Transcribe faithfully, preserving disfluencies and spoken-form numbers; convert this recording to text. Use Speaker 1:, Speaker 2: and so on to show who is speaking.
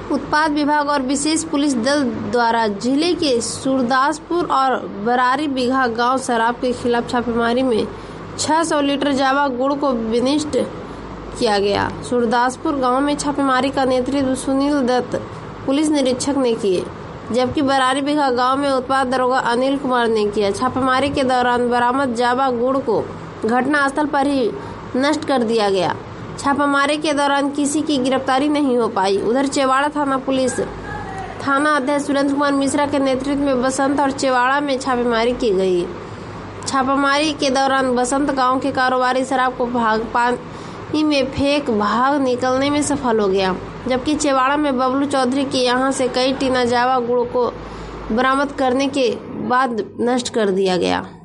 Speaker 1: उत्पाद विभाग और विशेष पुलिस दल द्वारा जिले के सूरदासपुर और बरारी बिघा गांव शराब के खिलाफ छापेमारी में छह सौ लीटर जावा गुड़ को विनिष्ट किया गया। सूरदासपुर गांव में छापेमारी का नेतृत्व सुनील दत्त पुलिस निरीक्षक ने किए, जबकि बरारी बिघा गांव में उत्पाद दरोगा अनिल कुमार ने किया। छापेमारी के दौरान बरामद जावा गुड़ को घटनास्थल पर ही नष्ट कर दिया गया। छापामारी के दौरान किसी की गिरफ्तारी नहीं हो पाई। उधर चेवाड़ा थाना पुलिस थाना अध्यक्ष सुरेंद्र कुमार मिश्रा के नेतृत्व में बसंत और चेवाड़ा में छापेमारी की गई। छापामारी के दौरान बसंत गांव के कारोबारी शराब को भाग पानी में फेंक भाग निकलने में सफल हो गया, जबकि चेवाड़ा में बबलू चौधरी के यहां से कई टीना जावा गुड़ को बरामद करने के बाद नष्ट कर दिया गया।